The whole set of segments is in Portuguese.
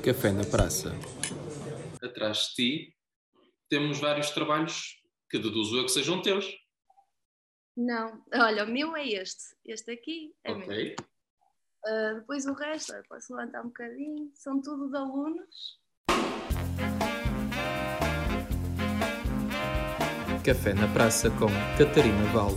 Café na Praça. Atrás de ti temos vários trabalhos que deduzo eu que sejam teus. Não, olha, o meu é este aqui é meu. Ok. Depois o resto, posso levantar um bocadinho, são tudo de alunos. Café na Praça com Catarina Val.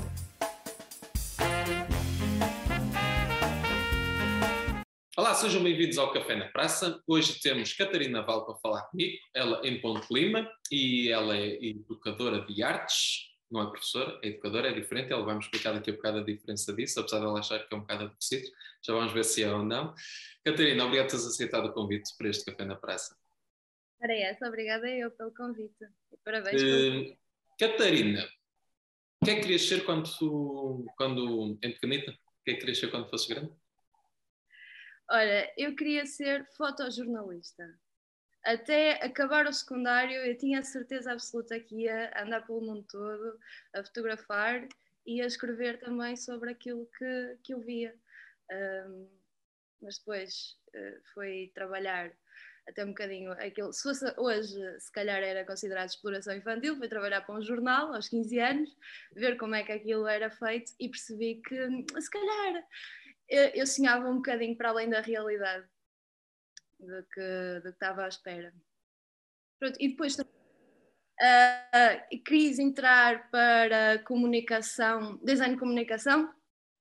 Olá, sejam bem-vindos ao Café na Praça. Hoje temos Catarina Val para falar comigo, ela em Ponte Lima, e ela é educadora de artes, não é professora, é educadora, é diferente, ela vai-me explicar daqui a bocado a diferença disso, apesar de ela achar que é um bocado aborrecido, já vamos ver se é ou não. Catarina, obrigado por teres aceitado o convite para este Café na Praça. Para essa, obrigada eu pelo convite. E parabéns pelo... Catarina, o que é que querias ser quando em pequenita? O que é que querias ser quando fosses grande? Olha, eu queria ser fotojornalista. Até acabar o secundário, eu tinha a certeza absoluta que ia andar pelo mundo todo a fotografar e a escrever também sobre aquilo que eu via. Mas depois foi trabalhar até um bocadinho aquilo. Se fosse hoje, se calhar era considerado exploração infantil, foi trabalhar para um jornal aos 15 anos, ver como é que aquilo era feito e percebi que se calhar eu sonhava um bocadinho para além da realidade do que estava à espera. Pronto, e depois quis entrar para comunicação, design de comunicação.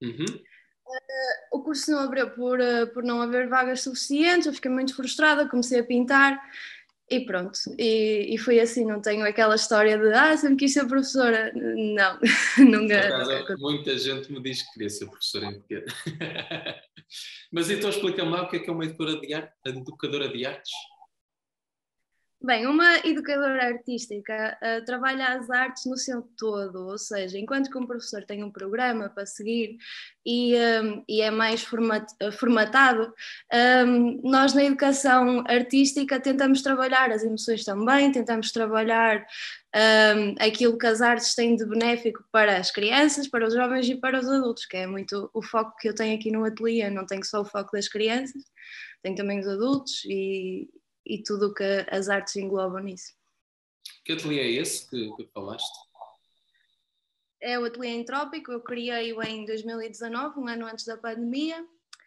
O curso não abriu por não haver vagas suficientes, eu fiquei muito frustrada, comecei a pintar e pronto. E foi assim, não tenho aquela história de sempre quis ser professora. Não, nunca. Por acaso, muita gente me diz que queria ser professora em pequeno. Mas então explica-me lá o que é uma educadora de artes? Bem, uma educadora artística trabalha as artes no seu todo, ou seja, enquanto que um professor tem um programa para seguir e é mais formatado, nós na educação artística tentamos trabalhar as emoções também, tentamos trabalhar aquilo que as artes têm de benéfico para as crianças, para os jovens e para os adultos, que é muito o foco que eu tenho aqui no ateliê. Não tenho só o foco das crianças, tenho também os adultos e tudo o que as artes englobam nisso. Que ateliê é esse que falaste? É o Ateliê Entrópico, eu criei-o em 2019, um ano antes da pandemia.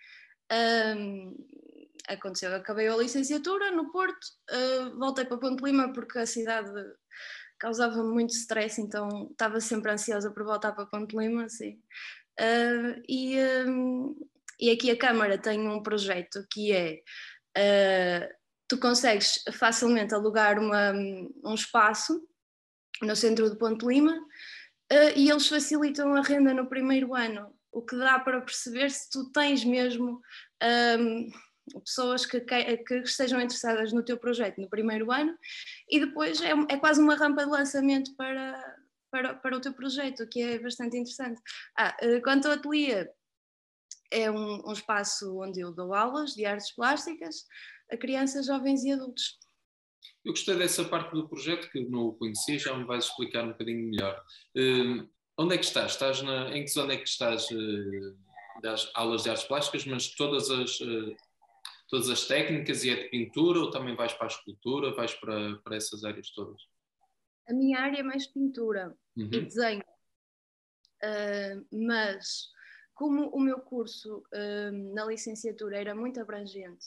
Aconteceu, acabei a licenciatura no Porto, voltei para Ponte Lima porque a cidade causava muito stress, então estava sempre ansiosa por voltar para Ponte Lima, sim. E aqui a Câmara tem um projeto que é... tu consegues facilmente alugar um espaço no centro de Ponte Lima e eles facilitam a renda no primeiro ano, o que dá para perceber se tu tens mesmo pessoas que estejam interessadas no teu projeto no primeiro ano, e depois é quase uma rampa de lançamento para o teu projeto, o que é bastante interessante. Quanto ao ateliê, é um espaço onde eu dou aulas de artes plásticas a crianças, jovens e adultos. Eu gostei dessa parte do projeto, que não o conhecia, já me vais explicar um bocadinho melhor. Onde é que estás? Em que zona é que estás das aulas de artes plásticas, mas todas as técnicas, e é de pintura, ou também vais para a escultura, vais para essas áreas todas? A minha área é mais pintura e desenho, mas como o meu curso na licenciatura era muito abrangente,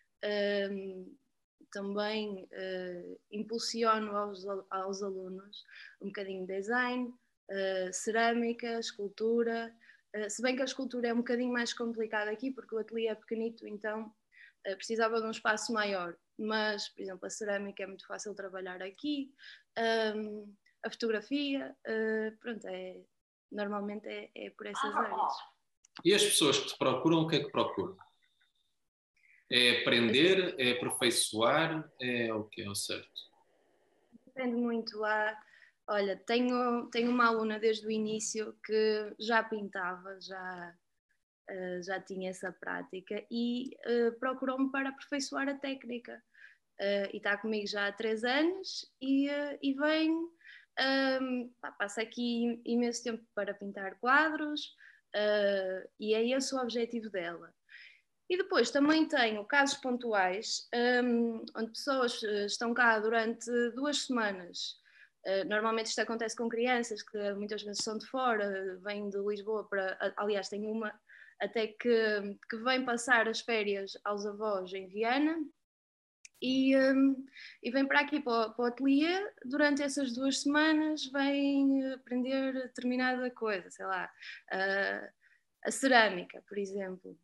também impulsiono aos alunos um bocadinho de design, cerâmica, escultura, se bem que a escultura é um bocadinho mais complicada aqui porque o ateliê é pequenito, então precisava de um espaço maior, mas, por exemplo, a cerâmica é muito fácil de trabalhar aqui, a fotografia, pronto, normalmente é por essas áreas. E as pessoas que te procuram, o que é que procuram? É aprender, é aperfeiçoar, é o que é o certo? Depende muito lá. Olha, tenho uma aluna desde o início que já pintava, já tinha essa prática e procurou-me para aperfeiçoar a técnica. E está comigo já há 3 anos e vem, passa aqui imenso tempo para pintar quadros e é esse o objetivo dela. E depois também tenho casos pontuais, onde pessoas estão cá durante 2 semanas. Normalmente isto acontece com crianças que muitas vezes são de fora, vêm de Lisboa para... Aliás, tem uma até que vem passar as férias aos avós em Viana e vem para aqui para o ateliê. Durante essas 2 semanas vem aprender determinada coisa, sei lá, a cerâmica, por exemplo.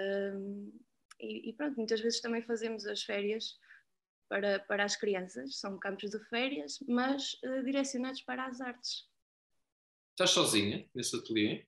E pronto, muitas vezes também fazemos as férias para as crianças, são campos de férias, mas direcionados para as artes. Estás sozinha nesse ateliê?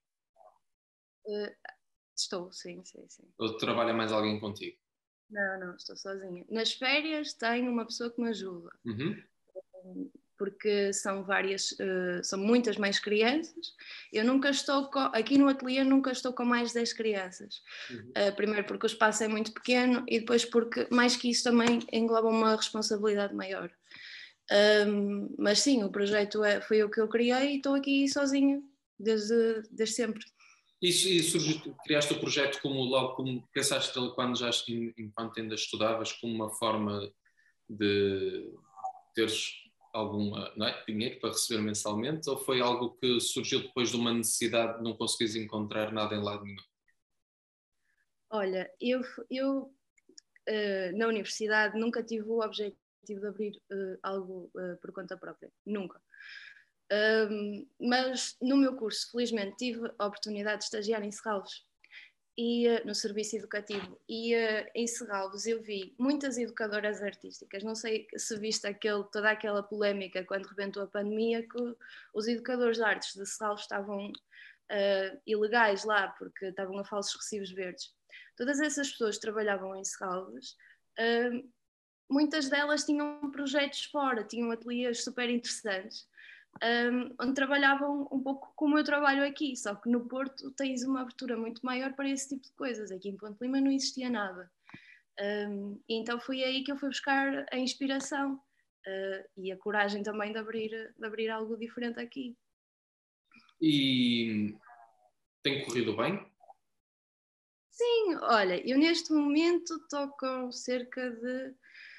Estou, sim. Ou trabalha mais alguém contigo? Não, estou sozinha. Nas férias tenho uma pessoa que me ajuda. Porque são muitas mais crianças. Eu nunca estou aqui no ateliê, nunca estou com mais 10 crianças. Primeiro porque o espaço é muito pequeno e depois porque, mais que isso, também engloba uma responsabilidade maior. Mas sim, o projeto foi o que eu criei e estou aqui sozinha desde sempre. E surgiu, criaste o projeto como pensaste quando enquanto ainda estudavas, como uma forma de teres alguma, não é, dinheiro para receber mensalmente, ou foi algo que surgiu depois de uma necessidade de não conseguires encontrar nada em lado nenhum? Olha, eu na universidade nunca tive o objetivo de abrir algo por conta própria, nunca. Mas no meu curso, felizmente, tive a oportunidade de estagiar em Serralves e no serviço educativo, e em Serralves eu vi muitas educadoras artísticas. Não sei se viste toda aquela polémica quando rebentou a pandemia, que os educadores de artes de Serralves estavam ilegais lá porque estavam a falsos recibos verdes. Todas essas pessoas que trabalhavam em Serralves, muitas delas tinham projetos fora, tinham ateliês super interessantes, onde trabalhavam um pouco como eu trabalho aqui, só que no Porto tens uma abertura muito maior para esse tipo de coisas. Aqui em Ponte Lima não existia nada. E então foi aí que eu fui buscar a inspiração e a coragem também de abrir algo diferente aqui. E tem corrido bem? Sim, olha, eu neste momento estou com cerca de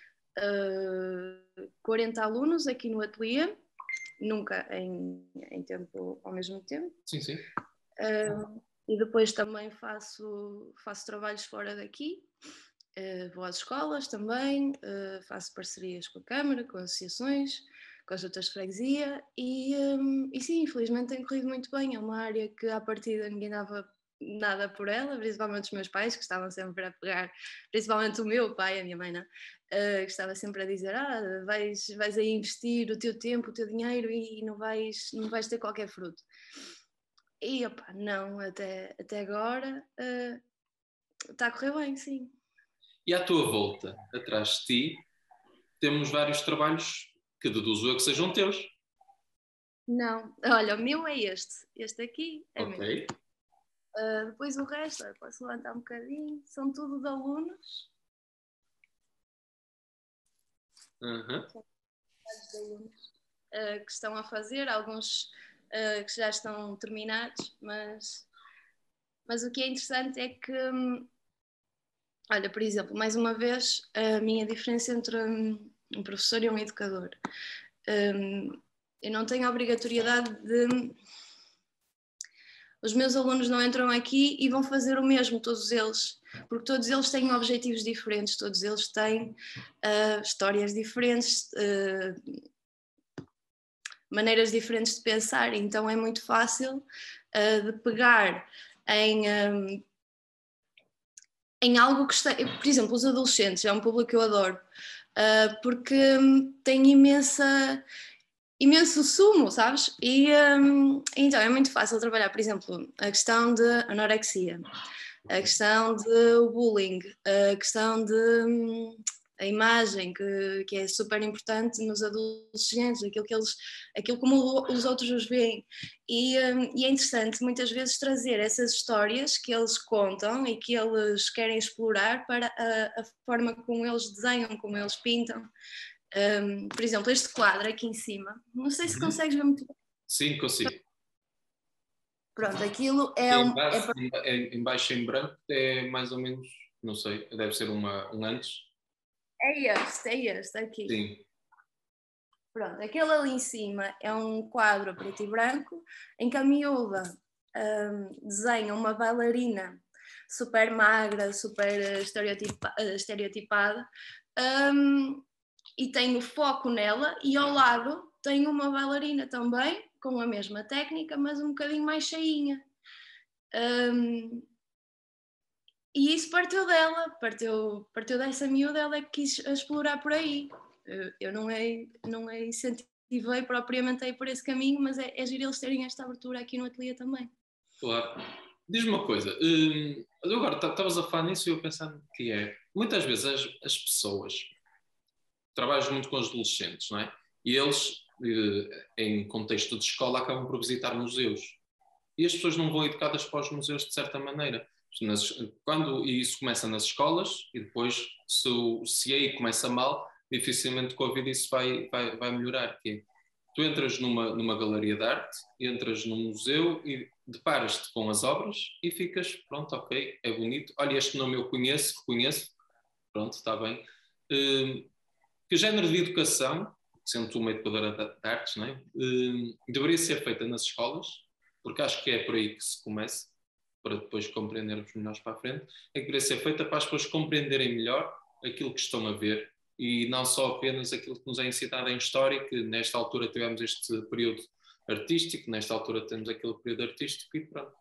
40 alunos aqui no ateliê, nunca em tempo ao mesmo tempo. Sim. E depois também faço trabalhos fora daqui, vou às escolas também, faço parcerias com a Câmara, com associações, com as outras de freguesia e sim, infelizmente tem corrido muito bem. É uma área que à partida ninguém dava nada por ela, principalmente os meus pais, que estavam sempre a pegar, principalmente o meu pai, a minha mãe não, que estava sempre a dizer, vais aí investir o teu tempo, o teu dinheiro e não vais ter qualquer fruto. E opa, não, até agora está a correr bem, sim. E à tua volta, atrás de ti, temos vários trabalhos que deduzo eu que sejam teus. Não, olha, o meu é este aqui é meu. Depois o resto, posso levantar um bocadinho, são tudo de alunos. De alunos que estão a fazer, alguns que já estão terminados, mas o que é interessante é que, olha, por exemplo, mais uma vez, a minha diferença entre um professor e um educador. Eu não tenho a obrigatoriedade de... Os meus alunos não entram aqui e vão fazer o mesmo, todos eles, porque todos eles têm objetivos diferentes, todos eles têm histórias diferentes, maneiras diferentes de pensar, então é muito fácil de pegar em algo que está... Por exemplo, os adolescentes, é um público que eu adoro, porque tem imenso sumo, sabes? E então é muito fácil trabalhar, por exemplo, a questão de anorexia, a questão de bullying, a questão de a imagem, que é super importante nos adolescentes, aquilo como os outros os veem. E é interessante muitas vezes trazer essas histórias que eles contam e que eles querem explorar para a forma como eles desenham, como eles pintam. Por exemplo, este quadro aqui em cima, não sei se consegues ver muito bem. Sim, consigo. Pronto, aquilo Em baixo em branco é mais ou menos Não sei, deve ser um antes. É este aqui. Sim. Pronto, aquele ali em cima é um quadro preto e branco em que a miúda desenha uma bailarina super magra, super estereotipada, e tem o foco nela, e ao lado tem uma bailarina também, com a mesma técnica, mas um bocadinho mais cheinha. E isso partiu dela, partiu dessa miúda, ela é que quis explorar por aí. Eu não é incentivei propriamente a ir por esse caminho, mas é giro eles terem esta abertura aqui no ateliê também. Claro. Diz-me uma coisa, agora estavas a falar nisso e eu pensando que muitas vezes as pessoas trabalham muito com os adolescentes, não é? E eles, em contexto de escola, acabam por visitar museus. E as pessoas não vão educadas para os museus de certa maneira. Quando isso começa nas escolas e depois, se aí começa mal, dificilmente com a vida isso vai melhorar. Tu entras numa galeria de arte, entras num museu e deparas-te com as obras e ficas, pronto, ok, é bonito. Olha, este nome eu reconheço, pronto, está bem. Que género de educação, sendo tu uma educadora de artes, não é? Deveria ser feita nas escolas, porque acho que é por aí que se começa, para depois compreendermos melhor para a frente, é que deveria ser feita para as pessoas compreenderem melhor aquilo que estão a ver e não só apenas aquilo que nos é ensinado em história, que nesta altura tivemos este período artístico, nesta altura temos aquele período artístico e pronto.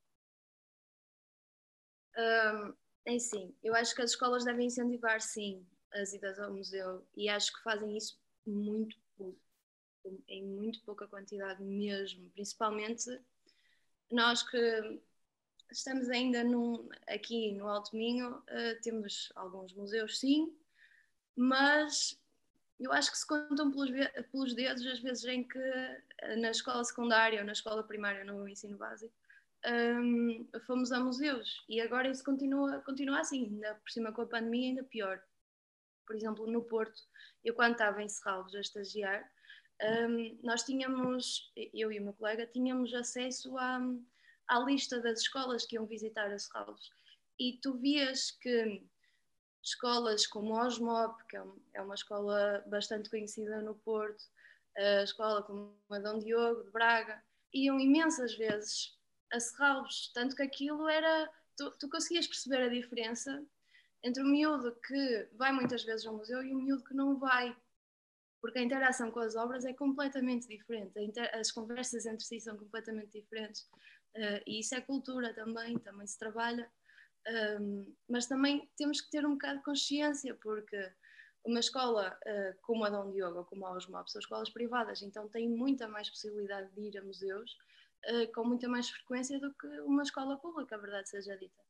Sim, eu acho que as escolas devem incentivar, sim, as idas ao museu, e acho que fazem isso muito pouco, em muito pouca quantidade mesmo, principalmente nós que estamos ainda aqui no Alto Minho, temos alguns museus, sim, mas eu acho que se contam pelos dedos as vezes em que na escola secundária ou na escola primária, no ensino básico, fomos a museus, e agora isso continua assim, ainda por cima com a pandemia ainda pior. Por exemplo, no Porto, eu quando estava em Serralves a estagiar, nós tínhamos, eu e o meu colega, tínhamos acesso à lista das escolas que iam visitar a Serralves, e tu vias que escolas como a Osmop, que é uma escola bastante conhecida no Porto, a escola como a Dom Diogo de Braga, iam imensas vezes a Serralves, tanto que aquilo era, tu conseguias perceber a diferença entre o miúdo que vai muitas vezes ao museu e o miúdo que não vai, porque a interação com as obras é completamente diferente, as conversas entre si são completamente diferentes, e isso é cultura também se trabalha, mas também temos que ter um bocado de consciência, porque uma escola como a Dom Diogo ou como a Osmop são escolas privadas, então têm muita mais possibilidade de ir a museus com muita mais frequência do que uma escola pública, a verdade seja dita.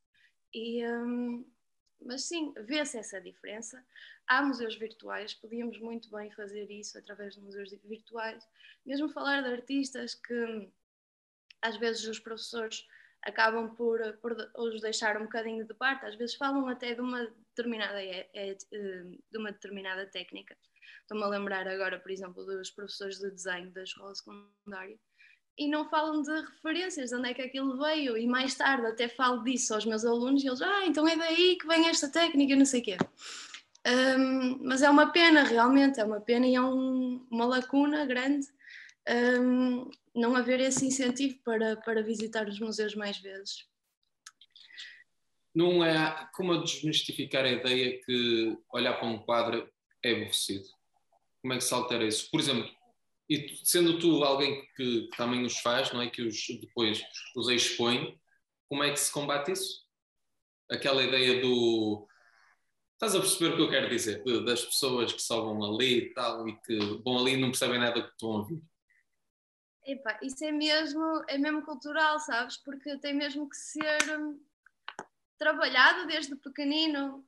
Mas sim, vê-se essa diferença. Há museus virtuais, podíamos muito bem fazer isso através de museus virtuais, mesmo falar de artistas que às vezes os professores acabam por os deixar um bocadinho de parte, às vezes falam até de uma determinada técnica. Estou-me a lembrar agora, por exemplo, dos professores de desenho da escola secundária, e não falam de referências, de onde é que aquilo veio, e mais tarde até falo disso aos meus alunos e eles, então é daí que vem esta técnica, não sei o quê. Mas é uma pena, realmente, é uma pena e é uma lacuna grande não haver esse incentivo para visitar os museus mais vezes. Não é como a desmistificar a ideia que olhar para um quadro é aborrecido. Como é que se altera isso? Por exemplo, e sendo tu alguém que também os faz, não é? Que depois os expõe, como é que se combate isso? Aquela ideia do... Estás a perceber o que eu quero dizer? Das pessoas que só vão ali e tal, e que vão ali e não percebem nada do que estão a ouvir. Epá, isso é mesmo cultural, sabes? Porque tem mesmo que ser trabalhado desde pequenino.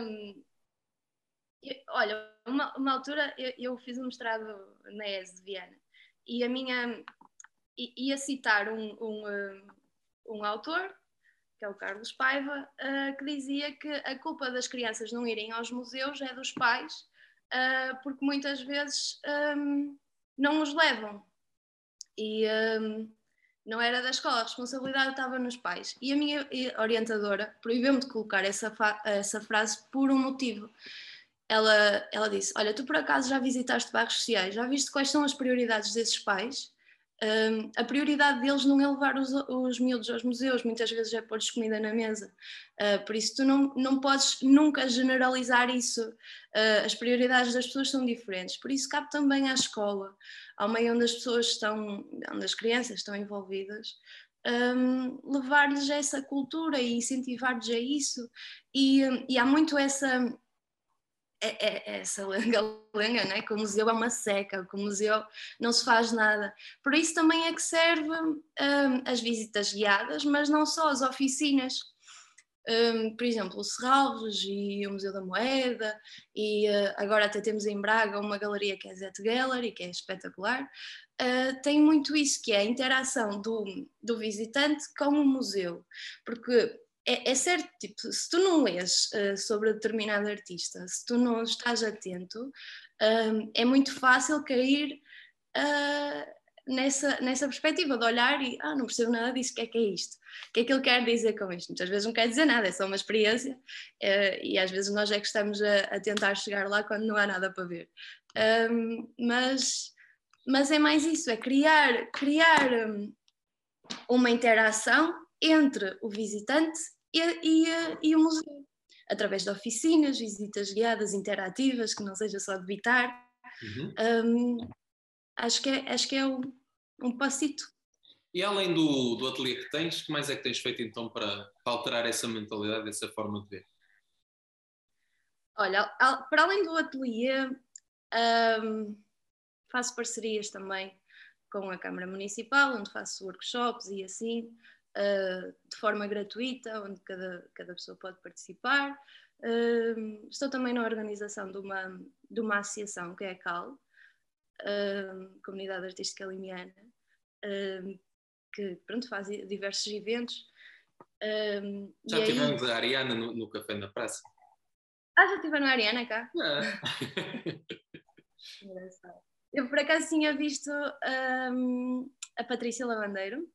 Olha, uma altura eu fiz um mestrado na ES de Viana e ia citar um autor, que é o Carlos Paiva, que dizia que a culpa das crianças não irem aos museus é dos pais, porque muitas vezes não os levam. Não era da escola, a responsabilidade estava nos pais. E a minha orientadora proibiu-me de colocar essa frase por um motivo. Ela disse: Olha, tu por acaso já visitaste bairros sociais? Já viste quais são as prioridades desses pais? A prioridade deles não é levar os miúdos aos museus, muitas vezes é pôr-lhes comida na mesa. Por isso tu não podes nunca generalizar isso. As prioridades das pessoas são diferentes. Por isso cabe também à escola, ao meio onde as pessoas estão, onde as crianças estão envolvidas, levar-lhes essa cultura e incentivar-lhes a isso. E há muito essa lenga-lenga, né? Que o museu é uma seca, que o museu não se faz nada. Por isso também é que serve as visitas guiadas, mas não só as oficinas. Por exemplo, o Serralves e o Museu da Moeda, e agora até temos em Braga uma galeria que é a Zet Gallery, que é espetacular. Tem muito isso, que é a interação do visitante com o museu, porque é certo, tipo, se tu não lês sobre determinado artista, se tu não estás atento, é muito fácil cair nessa perspectiva de olhar e não percebo nada disso, o que é isto? O que é que ele quer dizer com isto? Muitas vezes não quer dizer nada, é só uma experiência e às vezes nós é que estamos a tentar chegar lá quando não há nada para ver. Mas é mais isso, é criar uma interação entre o visitante e o museu, através de oficinas, visitas guiadas, interativas, que não seja só debitar. Acho que é um passito. E além do ateliê que tens, que mais é que tens feito então para alterar essa mentalidade, essa forma de ver? Olha, para além do ateliê, faço parcerias também com a Câmara Municipal, onde faço workshops e assim, de forma gratuita, onde cada pessoa pode participar. Estou também na organização de uma associação, que é a CAL, Comunidade Artística Limiana, que pronto, faz diversos eventos. Já tivemos a Ariana no Café na Praça? Já estiveram a Ariana cá? Engraçado. Eu por acaso tinha visto a Patrícia Lavandeiro.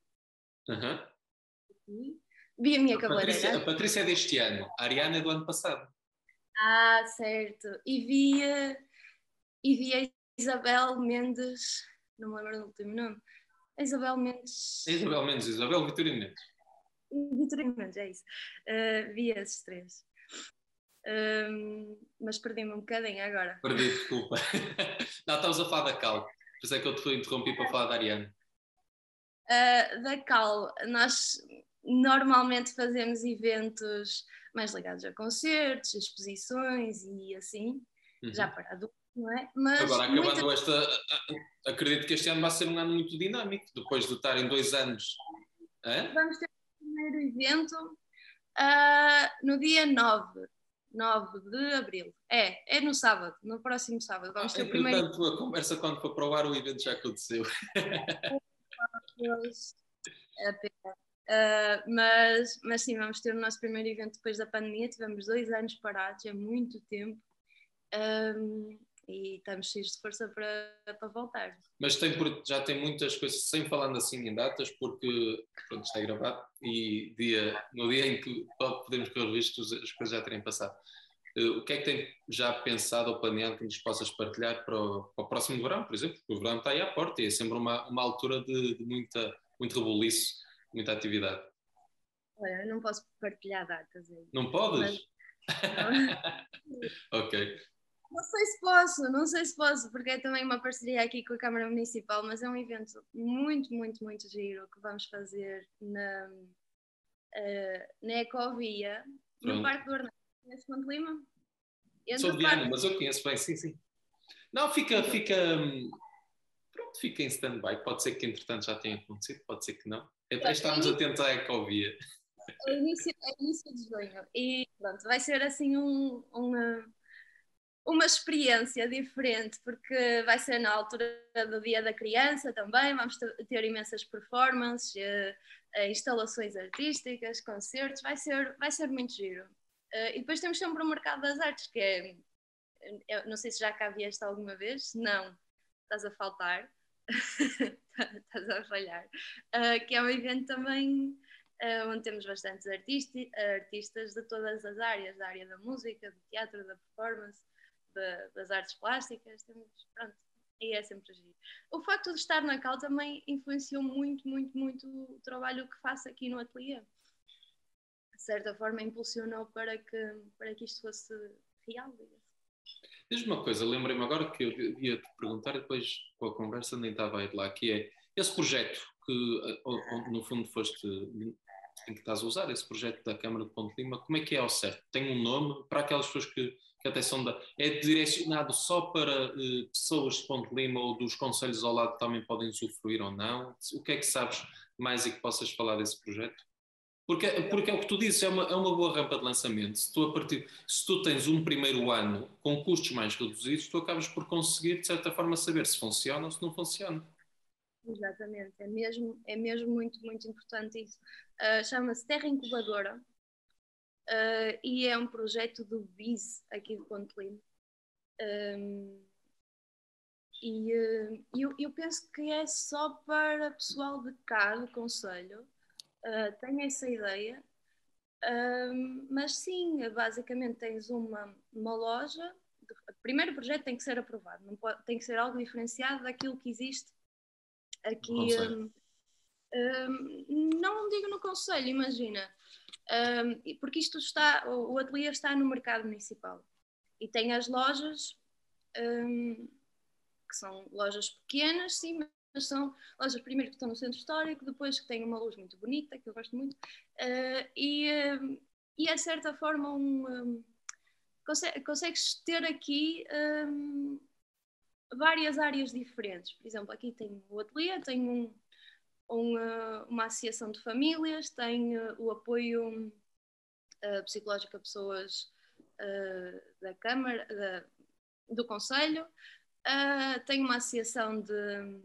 Vi a minha cabeleireira. A Patrícia é deste ano, a Ariana é do ano passado. Certo. E vi a Isabel Mendes, não me lembro do último nome. A Isabel Mendes. Isabel Vitorino Mendes. Vitorino Mendes, é isso. Vi esses três. Mas perdi-me um bocadinho agora. Perdi, desculpa. Não, estamos a falar da Cal. Por isso é que eu te interrompi para falar da Ariana. Da Cal, nós normalmente fazemos eventos mais ligados a concertos, exposições e assim, já para adultos, não é? Mas agora, acabando acredito que este ano vai ser um ano muito dinâmico, depois de estar em 2 anos. Vamos ter o primeiro evento no dia 9 de abril. É no sábado, no próximo sábado. Vamos ter o primeiro. Portanto, a conversa quando for para o ar, o evento já aconteceu. Mas sim, vamos ter o nosso primeiro evento depois da pandemia. Tivemos 2 anos parados, é muito tempo. E estamos cheios de força para voltar. Mas já tem muitas coisas, sem falando assim em datas, porque pronto, está gravado e no dia em que podemos correr riscos, as coisas já terem passado. O que é que tem já pensado ou planeado que nos possas partilhar para o próximo verão, por exemplo? Porque o verão está aí à porta e é sempre uma altura de muito rebuliço, muita atividade. Olha, eu não posso partilhar datas aí. Não podes? Ok. Não sei se posso, porque é também uma parceria aqui com a Câmara Municipal, mas é um evento muito, muito, muito giro que vamos fazer na Ecovia, no Parque do Arnaldo. Conhece Ponte Lima? Sou de Viana, mas eu conheço bem, sim. Não, fica em stand-by. Pode ser que entretanto já tenha acontecido, pode ser que não. Estamos atentos à Ecovia. É início de junho. E pronto, vai ser assim uma experiência diferente, porque vai ser na altura do Dia da Criança também, vamos ter imensas performances, instalações artísticas, concertos, vai ser muito giro. E depois temos sempre o Mercado das Artes, que eu não sei se já cá vieste alguma vez, se não, estás a faltar. estás a falhar, que é um evento também onde temos bastantes artistas de todas as áreas, da área da música, do teatro, da performance, das artes plásticas, pronto, e é sempre giro. O facto de estar na Cal também influenciou muito, muito, muito o trabalho que faço aqui no ateliê. De certa forma impulsionou para que isto fosse real, digamos. Diz-me uma coisa, lembrei-me agora que eu ia te perguntar e depois com a conversa nem estava a ir lá, que é esse projeto que no fundo foste, em que estás a usar, esse projeto da Câmara de Ponte Lima, como é que é ao certo? Tem um nome para aquelas pessoas que até são é direcionado só para pessoas de Ponte Lima ou dos concelhos ao lado que também podem usufruir ou não? O que é que sabes mais e que possas falar desse projeto? Porque é o que tu dizes, é uma boa rampa de lançamento. Se tu tens um primeiro ano com custos mais reduzidos, tu acabas por conseguir, de certa forma, saber se funciona ou se não funciona. Exatamente, é mesmo muito, muito importante isso. Chama-se Terra Incubadora e é um projeto do BIS aqui de Ponte Lima. Eu penso que é só para pessoal de cá, do concelho. Tenho essa ideia, mas sim, basicamente tens uma loja. Primeiro o projeto tem que ser aprovado, tem que ser algo diferenciado daquilo que existe aqui. Não digo no concelho, imagina, porque o ateliê está no mercado municipal e tem as lojas que são lojas pequenas, sim, mas são lojas primeiro que estão no centro histórico, depois que têm uma luz muito bonita, que eu gosto muito, e é de certa forma consegues ter aqui várias áreas diferentes. Por exemplo, aqui tem o ateliê, tem uma associação de famílias, tem o apoio psicológico a pessoas da Câmara, do Conselho, tem uma associação de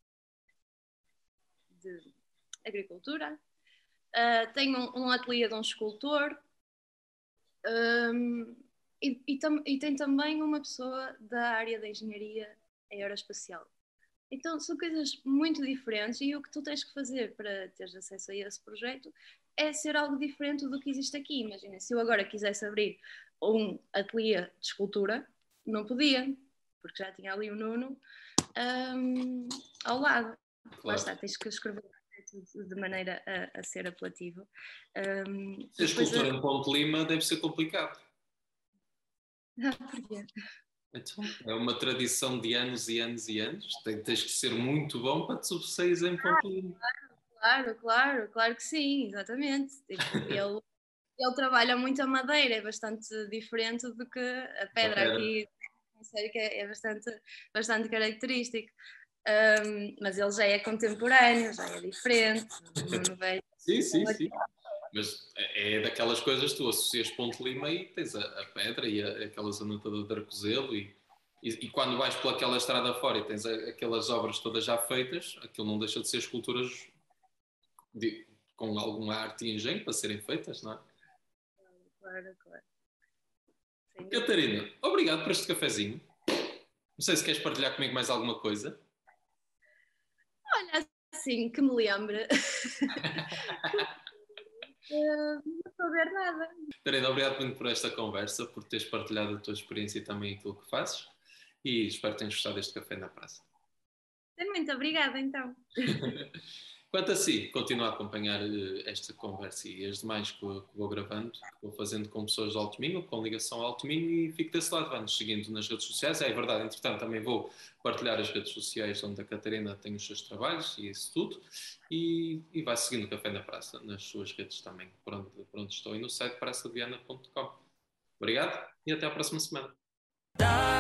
agricultura, tem um ateliê de um escultor e tem também uma pessoa da área da engenharia aeroespacial. Então são coisas muito diferentes e o que tu tens que fazer para teres acesso a esse projeto é ser algo diferente do que existe aqui. Imagina, se eu agora quisesse abrir um ateliê de escultura, não podia, porque já tinha ali o Nuno ao lado. Claro. Lá está, tens que escrever de maneira a ser apelativo. Ser escultor em Ponte Lima deve ser complicado. Porquê? Então, é uma tradição de anos e anos e anos. Tens que ser muito bom para te sobressair em Ponte Lima. Claro que sim, exatamente. Ele trabalha muito a madeira, é bastante diferente do que a pedra aqui. Sei que é bastante característico. Mas ele já é contemporâneo, já é diferente. Sim. Mas é daquelas coisas que tu associas Ponte Lima e tens a pedra e aquela zona toda de Arcozelo e quando vais pelaquela estrada fora e tens aquelas obras todas já feitas, aquilo não deixa de ser esculturas com alguma arte e engenho para serem feitas, não é? Claro. Catarina, obrigado por este cafezinho. Não sei se queres partilhar comigo mais alguma coisa. Olha, assim, que me lembre. Não estou a ver nada. Catarina, obrigado muito por esta conversa, por teres partilhado a tua experiência e também aquilo que fazes. E espero que tenhas gostado deste café na praça. Muito obrigada, então. Quanto a si, continuo a acompanhar esta conversa e as demais que vou gravando, que vou fazendo com pessoas de Alto Minho, com ligação ao Alto Minho, e fico desse lado, vai-nos seguindo nas redes sociais. É verdade, entretanto, também vou partilhar as redes sociais onde a Catarina tem os seus trabalhos e isso tudo, e vai seguindo o Café na Praça nas suas redes também, por onde estou, e no site praçadeviana.com. Obrigado e até à próxima semana.